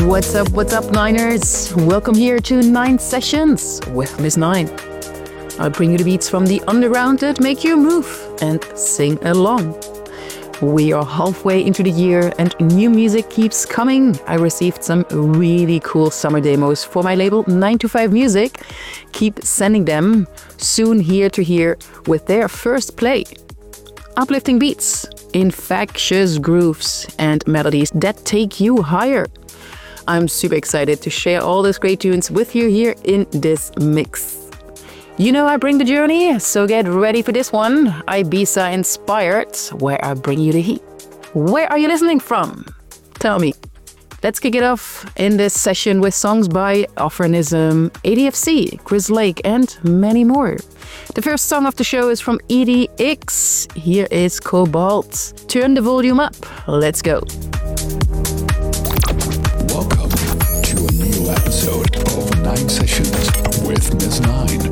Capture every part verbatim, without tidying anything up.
What's up, what's up, Niners? Welcome here to Nine Sessions with Miss Nine. I bring you the beats from the underground that make you move and sing along. We are halfway into the year and new music keeps coming. I received some really cool summer demos for my label nine to five Music. Keep sending them. Soon here to hear with their first play. Uplifting beats, infectious grooves and melodies that take you higher. I'm super excited to share all those great tunes with you here in this mix. You know I bring the journey, so get ready for this one. Ibiza inspired, where I bring you the heat. Where are you listening from? Tell me. Let's kick it off in this session with songs by Offernism, A D F C, Chris Lake and many more. The first song of the show is from E D X. Here is Cobalt. Turn the volume up. Let's go. Welcome to a new episode of Nine Sessions with Miss Nine.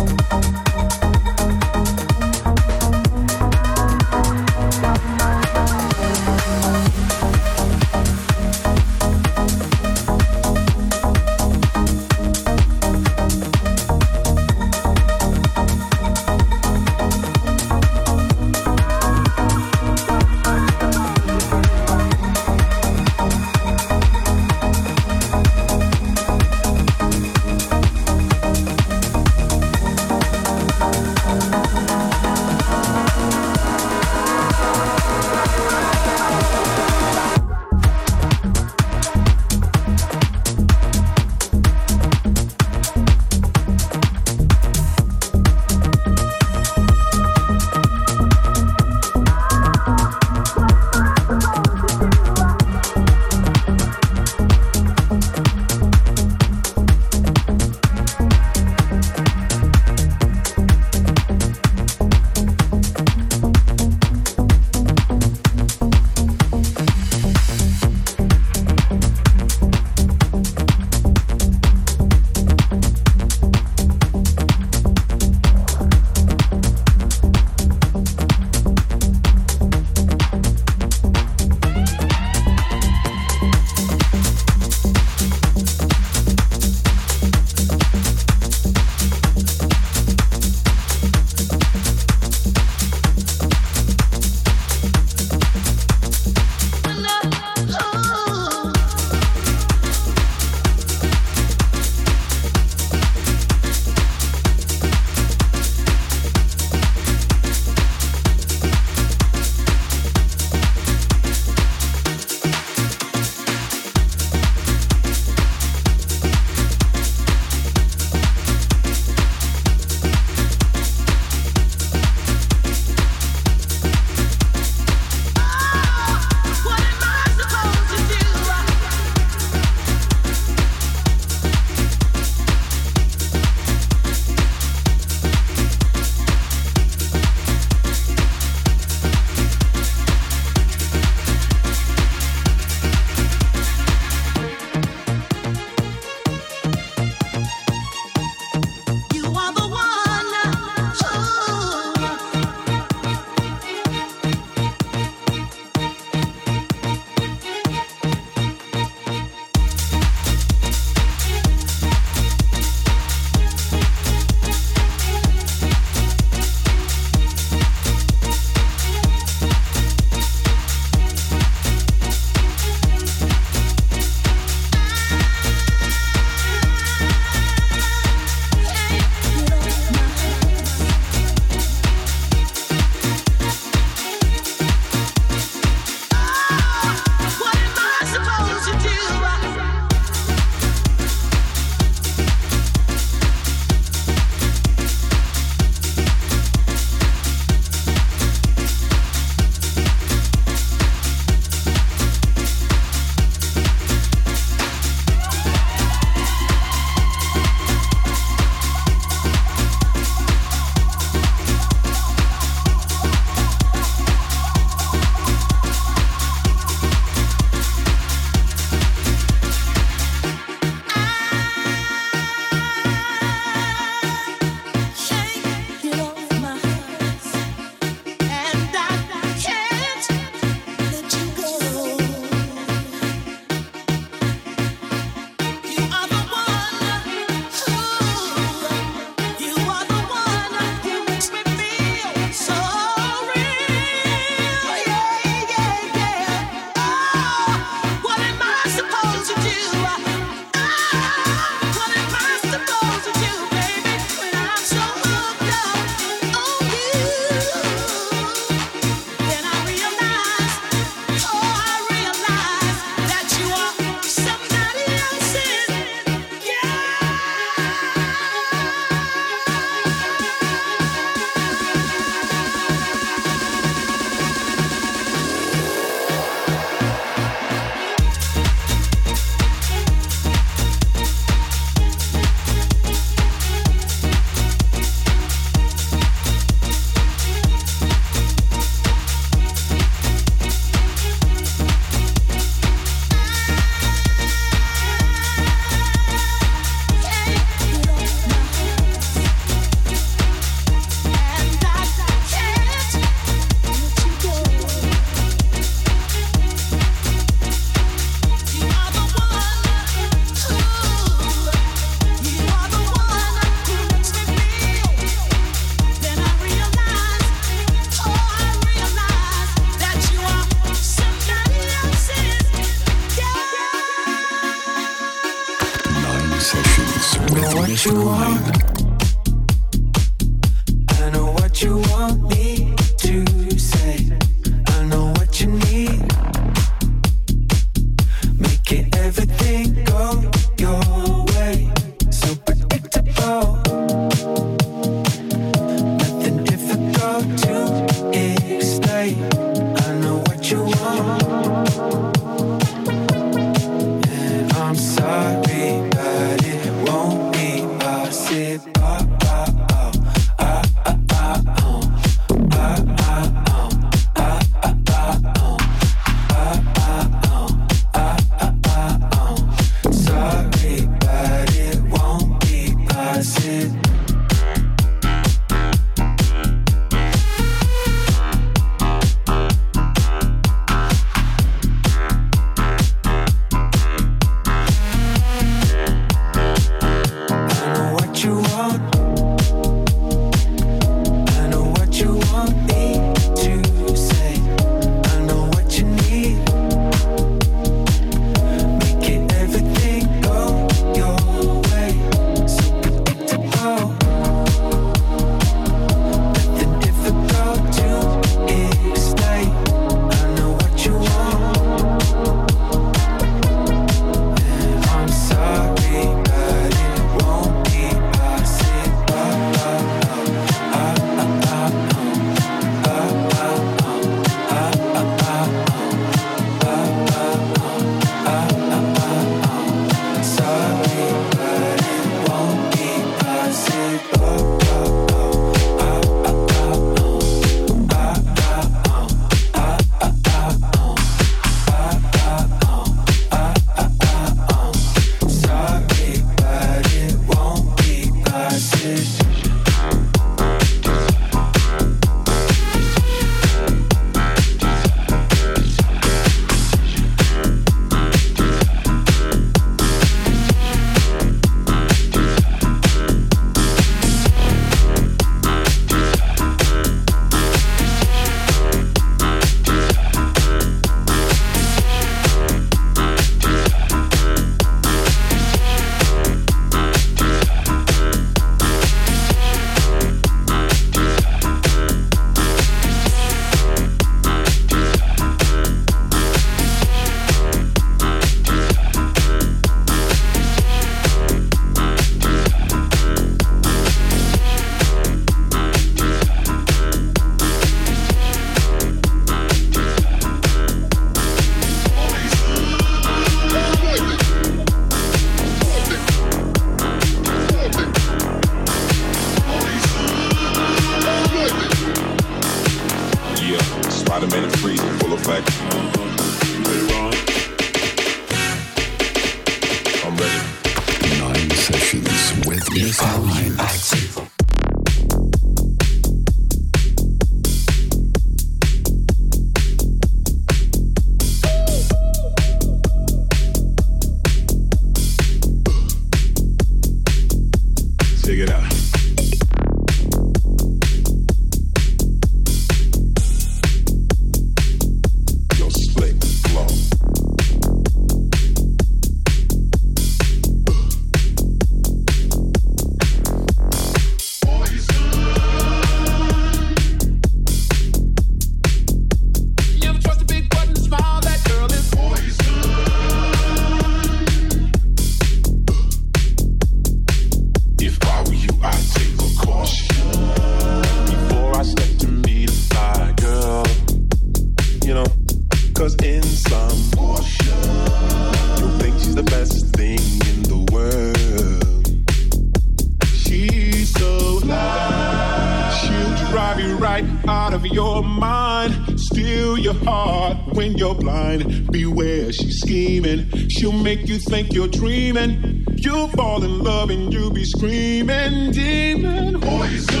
She'll make you think you're dreaming. You'll fall in love and you'll be screaming, demon. Poison.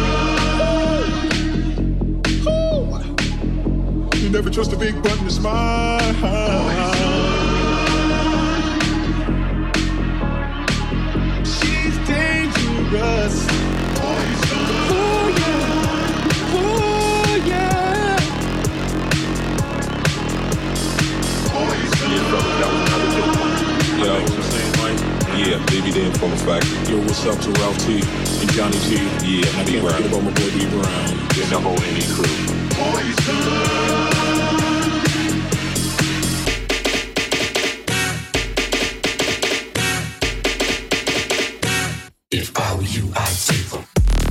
Ooh. You never trust a big button to smile. She's dangerous. Poison. Oh yeah. Oh yeah. Poison. Yeah, brother, that was another dope one. You know what I'm saying, Mike? Yeah, baby, then from a fact. Yo, what's myself to Ralph T and Johnny G. Yeah, and I can't forget about my boy B Brown. And the whole N E crew. If I were you, I'd take them.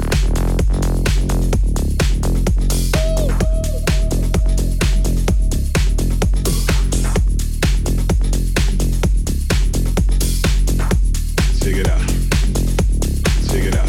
Check it out. Check it out.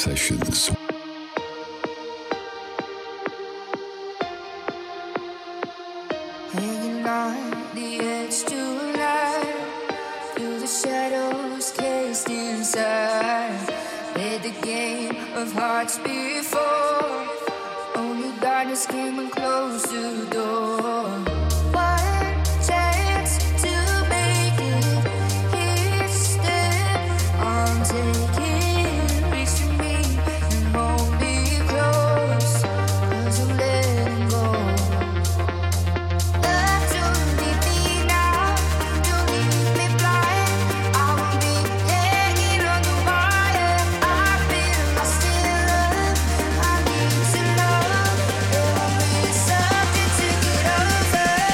Sessions. Hanging on the edge tonight, through the shadows cased inside. Played the game of hearts before, only darkness came and closed the door. One chance to make it, each step I'm taking, reach for me and hold me close, 'cause I'm letting go. Something to get over.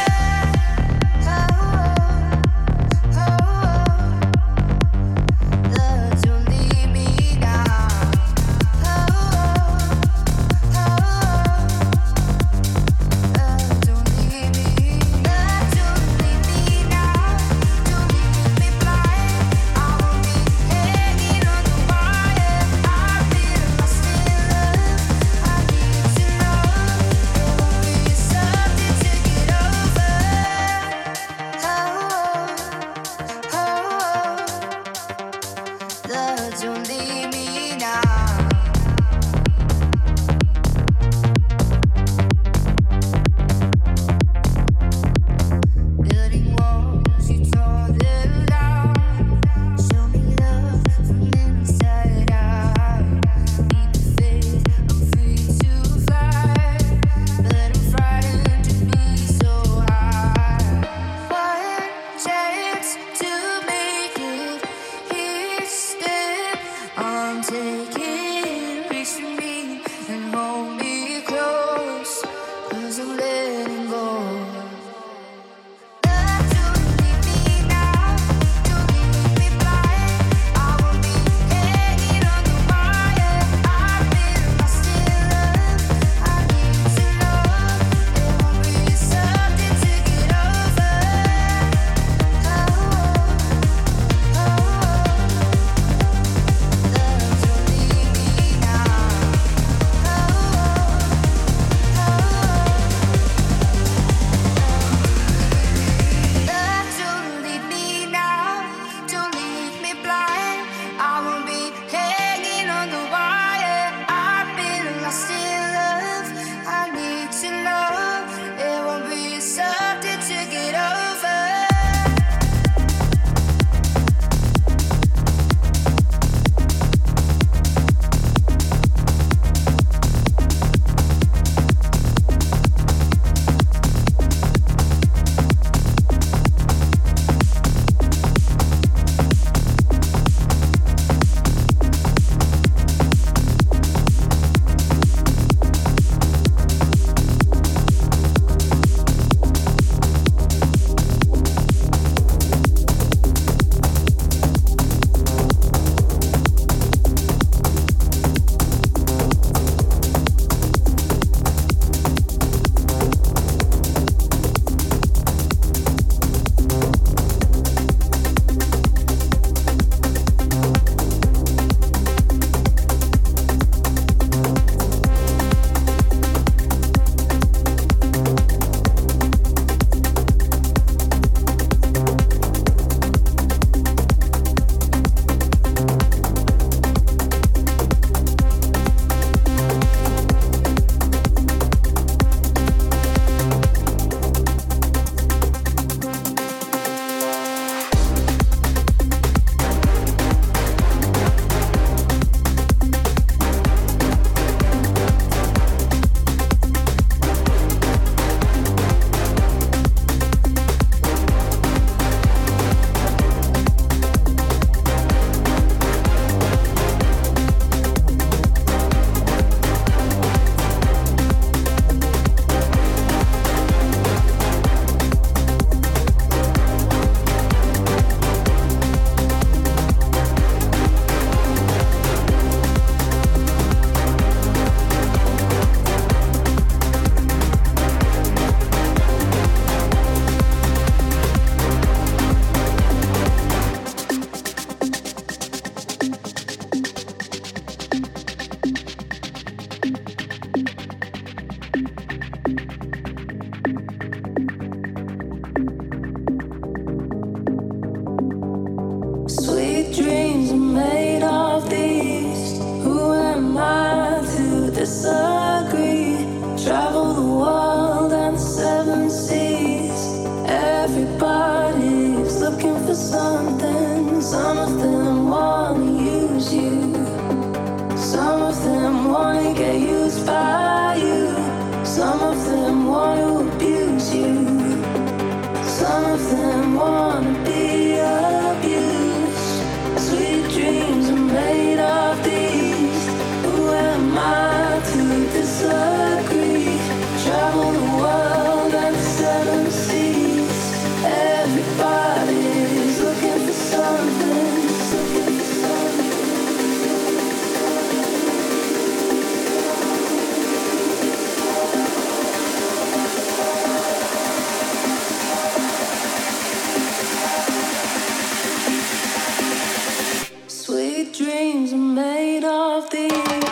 of these.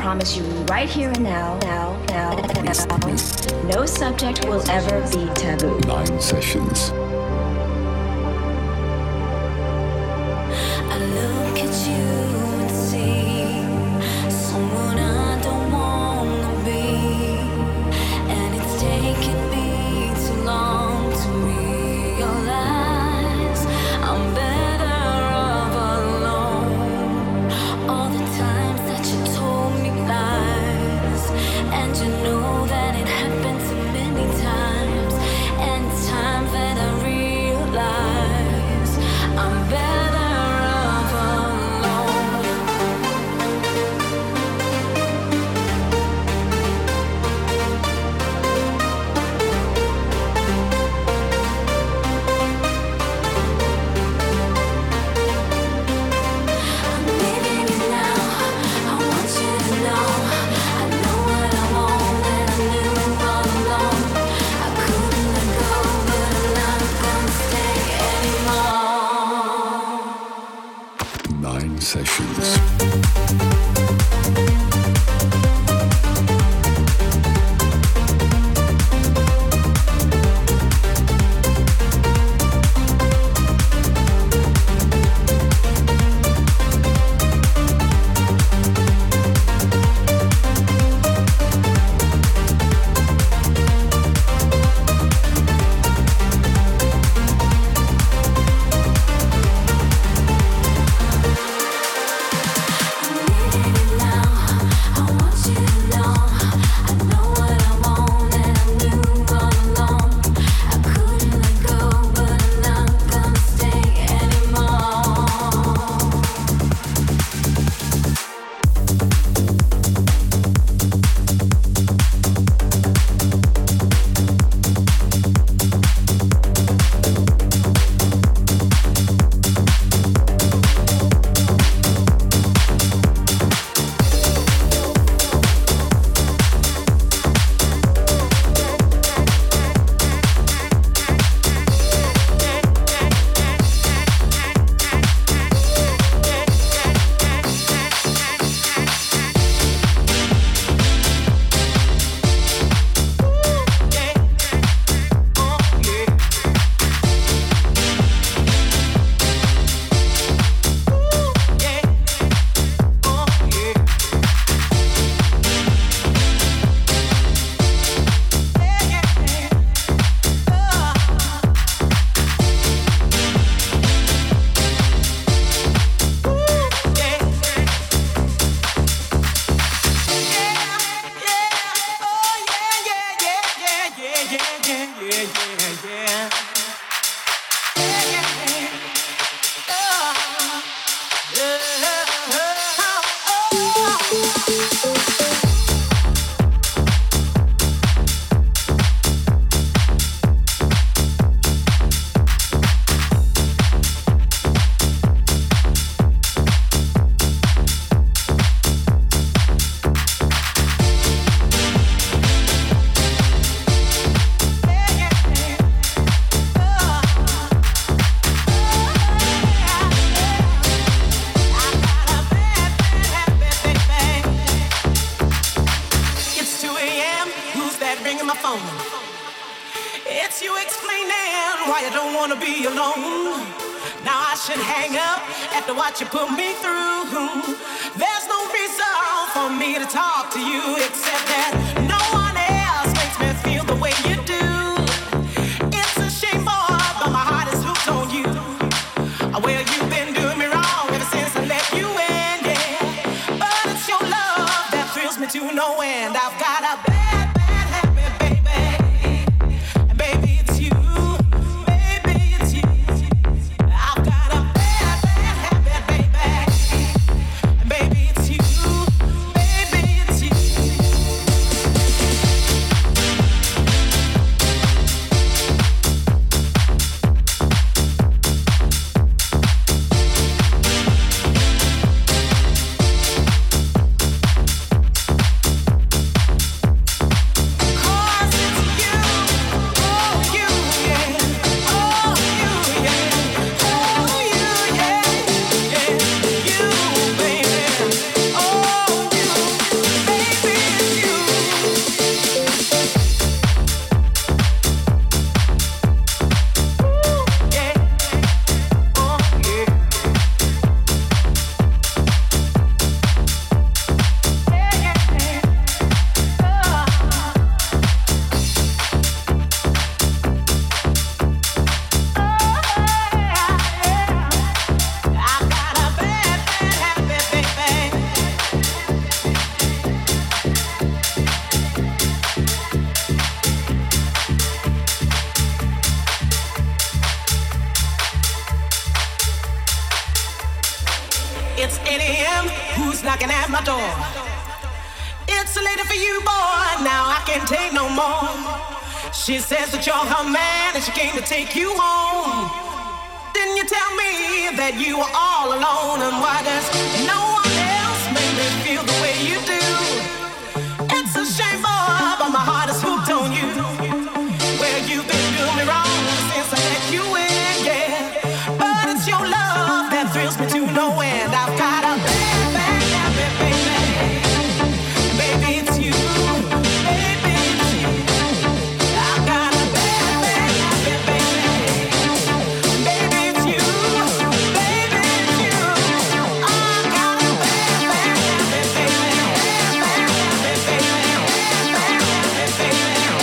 promise you right here and now, now, now, now, no subject will ever be taboo. Nine sessions. I look at you and see someone I don't wanna be, and it's taken me too long to realize I'm better off alone. All the times that you told me lies, and you know that it happened too many times, and times that I realize I'm better. Sessions. You put me through. There's no reason for me to talk to you except that no one else makes me feel the way you do. It's a shame, boy, but my heart is hooked on you. Well, you've been doing me wrong ever since I let you in, yeah. But it's your love that thrills me to no end. I've got a bad, bad habit, baby. And baby, it's you. Baby, it's you. I've got a bad, bad habit, baby. And baby, it's you. Baby, it's you. a.m. Who's knocking at my door? It's a lady for you, boy. Now I can't take no more. She says that you're her man and she came to take you home. Didn't you tell me that you were all alone? And why does no one else make me feel the way you do? It's a shame, boy, but my heart is hooked on you. Well, you've been doing me wrong since I let you in, yeah. But it's your love that thrills me to no end. I've got a bad, bad habit, baby. Baby, it's you. Baby, it's you. I've got a bad, bad habit, baby. Baby, it's you. Baby, it's you. I've got a bad, bad habit, baby. Bad habit, baby. Bad habit, baby.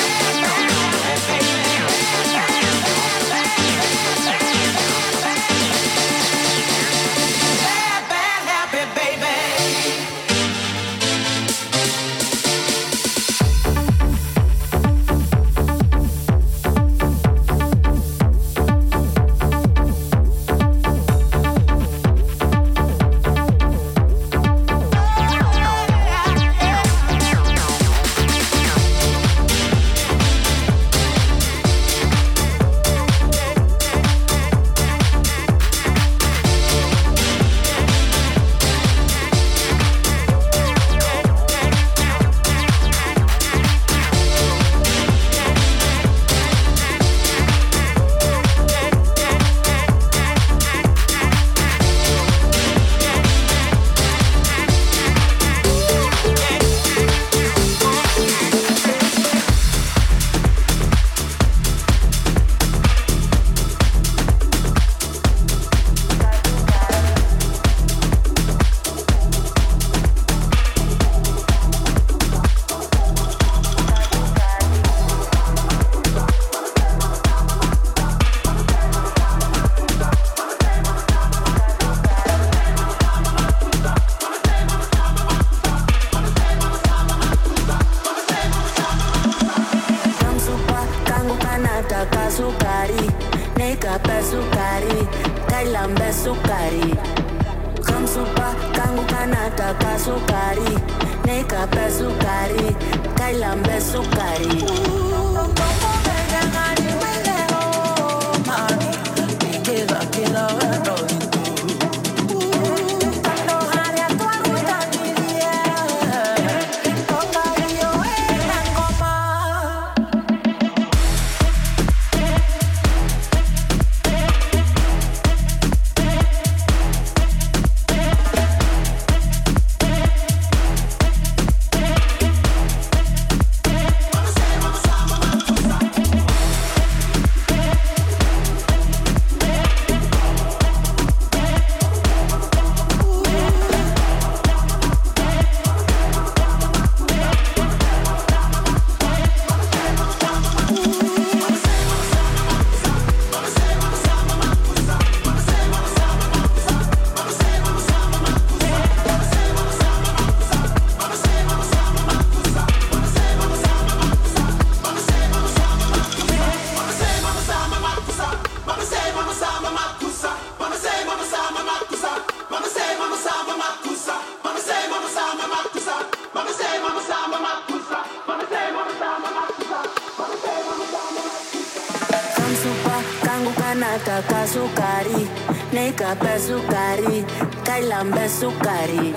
Nataka sukari, nikape sukari, kailambe sukari.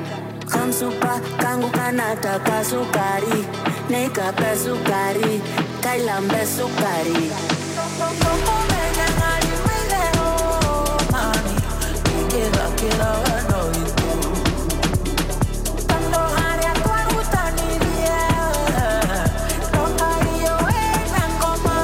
Kamsupa kangu kanataka sukari, nikape sukari, kailambe sukari. Mami, quiero, quiero, no y tú. Cuando haré tu aguta ni día, toca yo en la coma.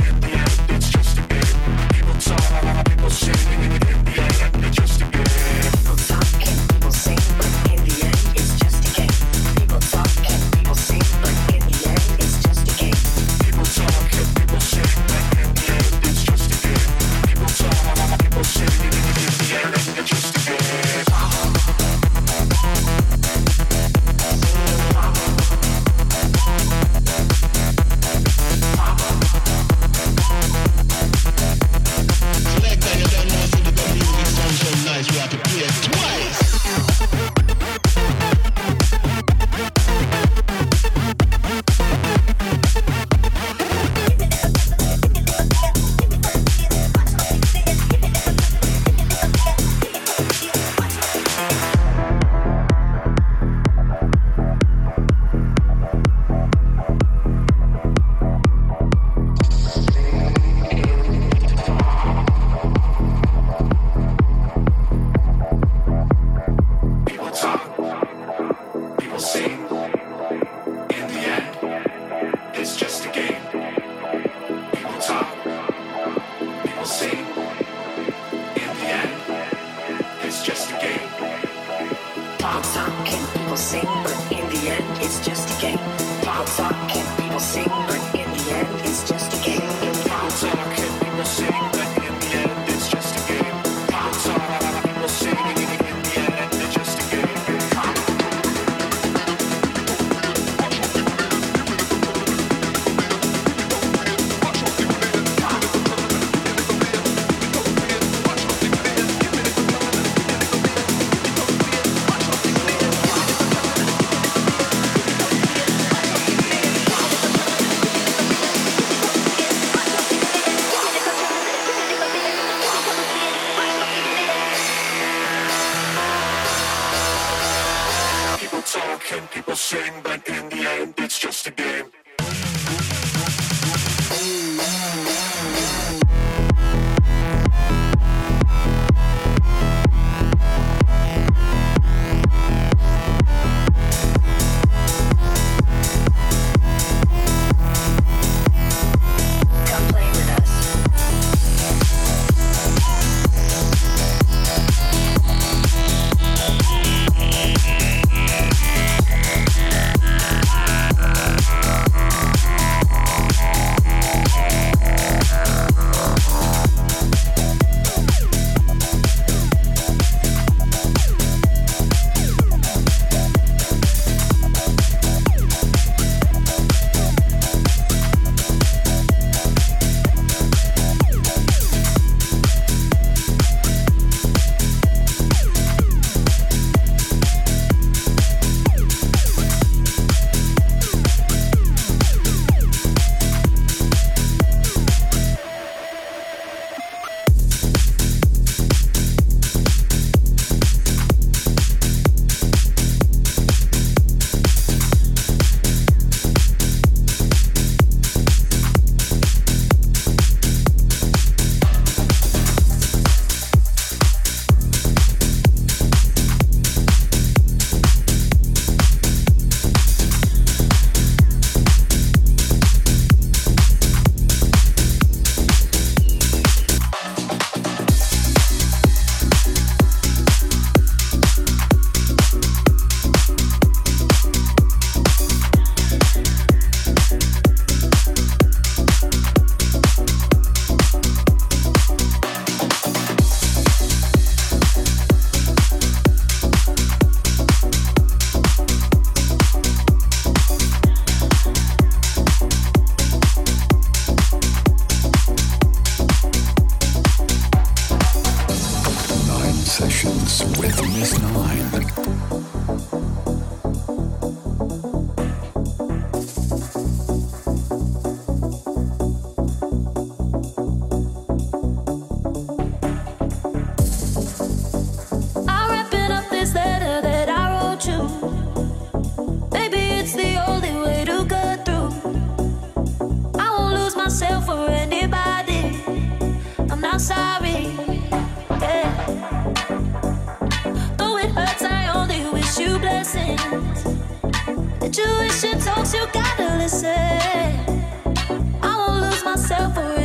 Intuition talks, you gotta listen. I won't lose myself for it.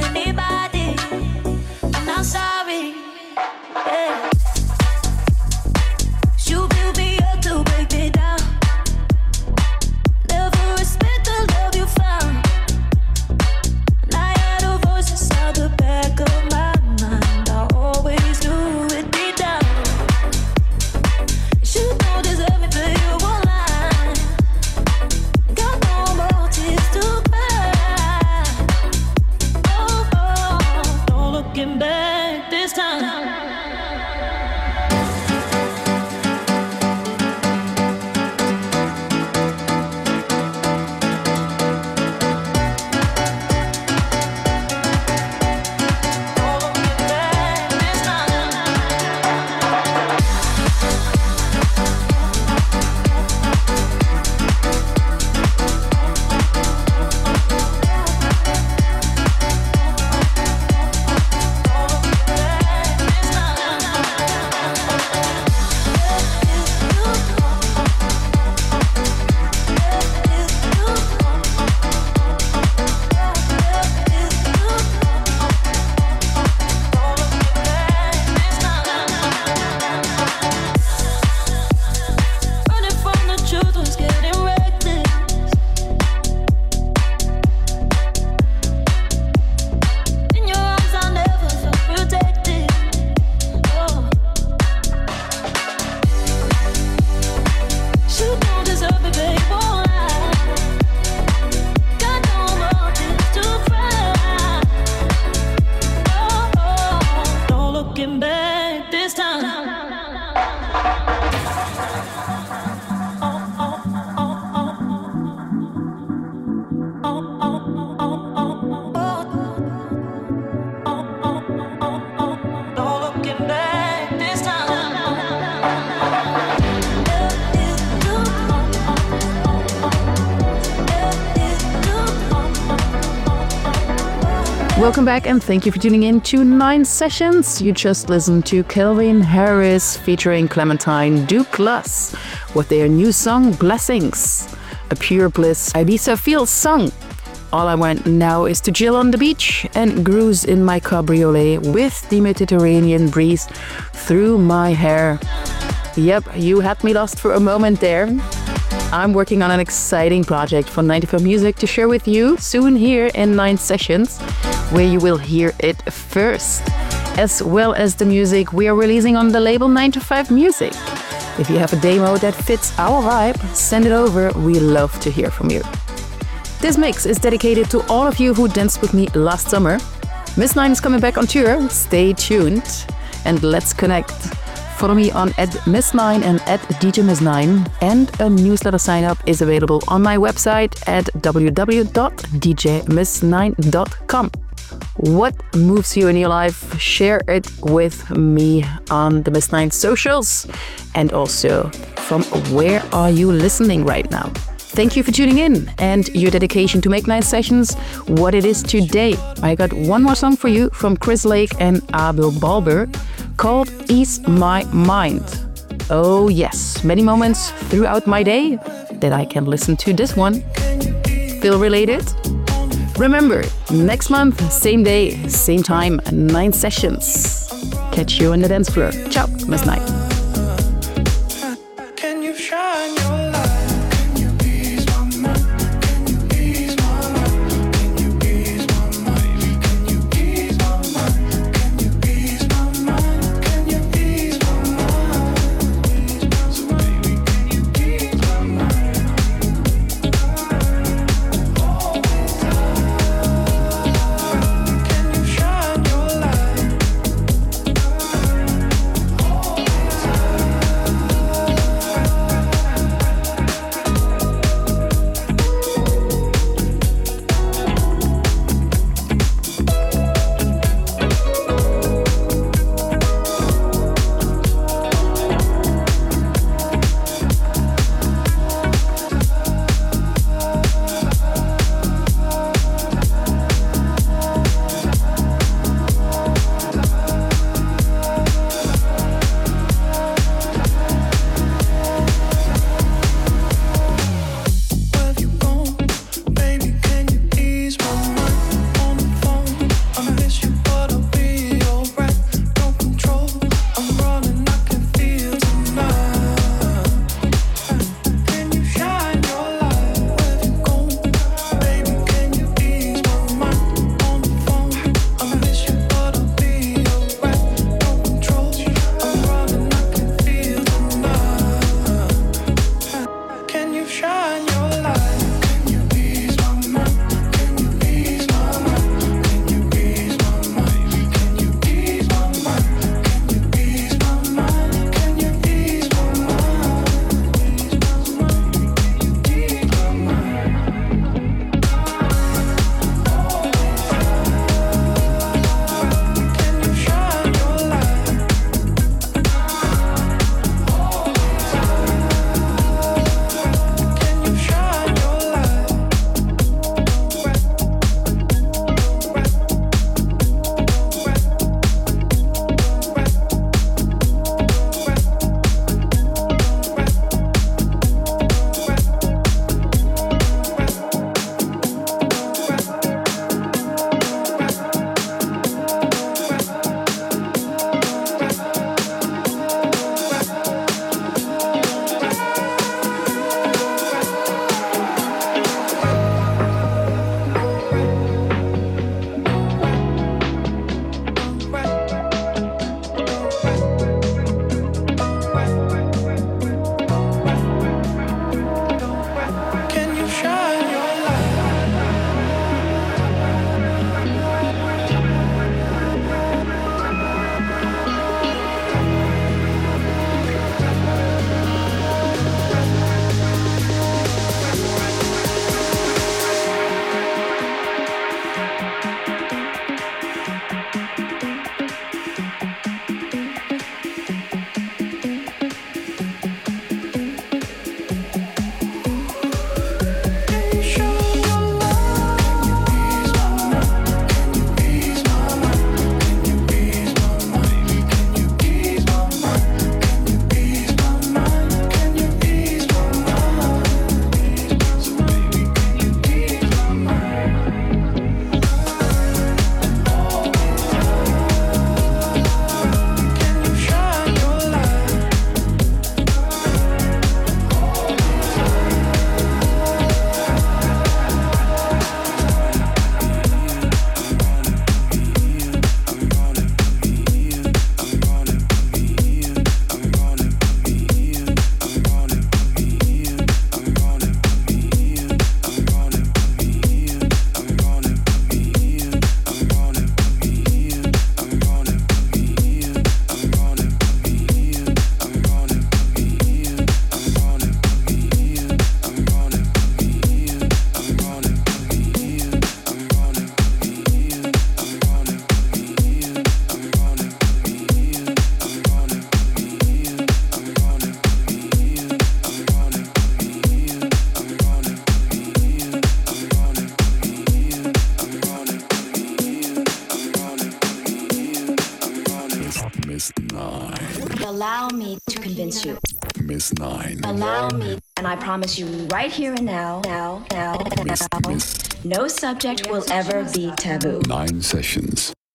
looking back this time. Welcome back and thank you for tuning in to Nine Sessions. You just listened to Calvin Harris featuring Clementine Douglas with their new song Blessings, a pure bliss Ibiza feels song. All I want now is to chill on the beach and cruise in my cabriolet with the Mediterranean breeze through my hair. Yep, you had me lost for a moment there. I'm working on an exciting project for ninety-five Music to share with you soon here in Nine Sessions, where you will hear it first, as well as the music we are releasing on the label ninety-five Music. If you have a demo that fits our vibe, send it over. We love to hear from you. This mix is dedicated to all of you who danced with me last summer. Miss Nine is coming back on tour. Stay tuned and let's connect. Follow me on at Miss Nine and at D J Miss Nine, and a newsletter sign up is available on my website at w w w dot d j miss nine dot com. What moves you in your life? Share it with me on the Miss Nine socials, and also from where are you listening right now? Thank you for tuning in and your dedication to make Nine Sessions what it is today. I got one more song for you from Chris Lake and Abel Balber called Ease My Mind. Oh yes, many moments throughout my day that I can listen to this one. Feel related? Remember, next month, same day, same time, Nine Sessions. Catch you on the dance floor. Ciao, Miss Nine. Can you shine your light? Can you ease my mind? Can you ease my mind? Can you ease my mind? Can you ease my mind? Can you ease my mind? Can you ease my mind? So baby, can you ease my mind? All the time. Can you shine your light? All the time. Allow me to convince you. Miss Nine. Allow me, and I promise you right here and now, now, now, Miss, now, Miss no subject will ever be taboo. Nine Sessions.